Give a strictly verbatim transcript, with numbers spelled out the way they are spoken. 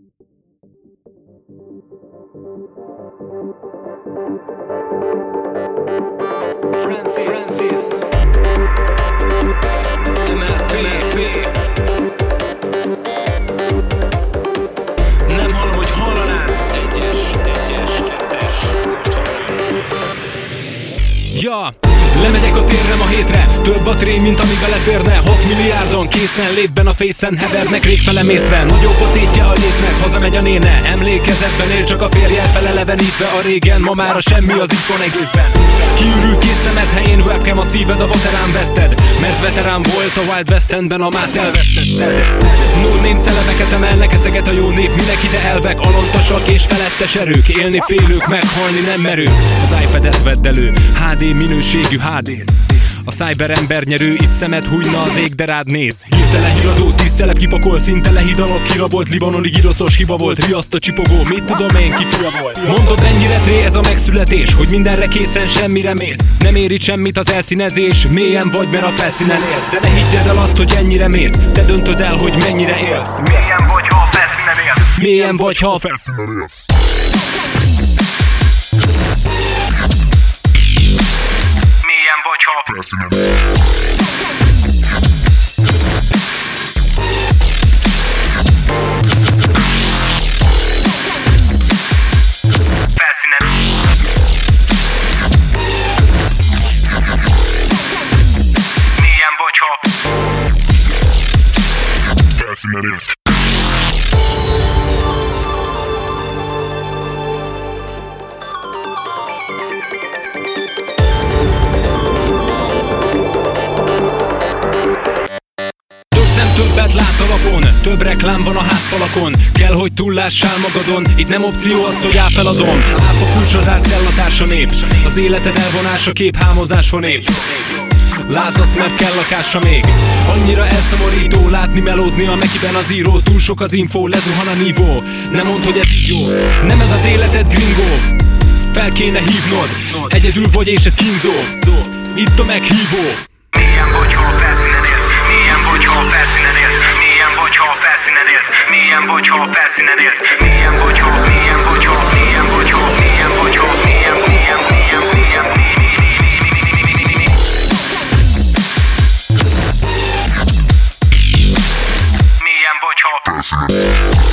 Francis, Francis. em er pé. Nem hallom, hogy hallanád. Egyes, egyes, kettes. Ja, lemegyek a térre ma hétre. Több a trén, mint ami beleférne. Hat milliárdon készen létben a fészen hevernek régfelem észre. Nagyobb a tétje a létnek, hazamegy a néne. Emlékezetben él csak a férjel felelevenítve a régen. Ma már a semmi az ikon egészben. Kiürült két szemed helyén webcam, a szíved a vaterán vetted. Mert veterán volt a Wild West Endben, a mát elvesztetted. No name celebeket emelnek, eszeget a jó nép. Minek ide elvek, alontasak és felettes erők. Élni félők, meghalni nem merők. Az iPad-et vedd elő, há dé minőségű há dé-sz. A cyberember nyerő, itt szemed hújna az ég, de rád néz. Hirtelen híradó, tíz celeb kipakol, szinte lehidalok, kirabolt, libanoni giroszos hiba volt, riaszt a csipogó, mit tudom én, ki fia volt. Mondod, ennyire tré ez a megszületés, hogy mindenre készen semmire mész. Nem ér itt semmit az elszínezés, mélyen vagy, mert a felszínen élsz. De ne higgyed el azt, hogy ennyire mész, te döntöd el, hogy mennyire élsz. Mélyen vagy, ha a felszínen élsz. Mélyen vagy, ha a felszínen élsz. Vagy ha felszínen felszínen mélyen vagy ha felszínen élsz. Többet lát a lapon, több reklám van a házfalakon. Kell, hogy túllássál magadon, itt nem opció az, hogy áfeladom. Áfa kulcs az átcellatársa nép, az életed elvonása kép, hámozás van épp. Lázadsz, mert kell lakása még. Annyira elszomorító látni melózni a mekiben az író. Túl sok az info, lezuhan a nívó. Nem mondd, hogy ez így jó, nem ez az életed, gringó. Fel kéne hívnod, egyedül vagy és ez kínzó. Itt a meghívó. Mélyen vagy, ha a felszínen élsz. Mélyen vagy, ha a felszínen élsz. Mélyen vagy, ha a felszínen élsz. Mélyen vagy, ha a felszínen élsz. Mélyen vagy, ha, mélyen vagy, ha, mélyen vagy, ha, mélyen vagy, ha, mélyen, mélyen, mélyen, mélyen, mélyen vagy, ha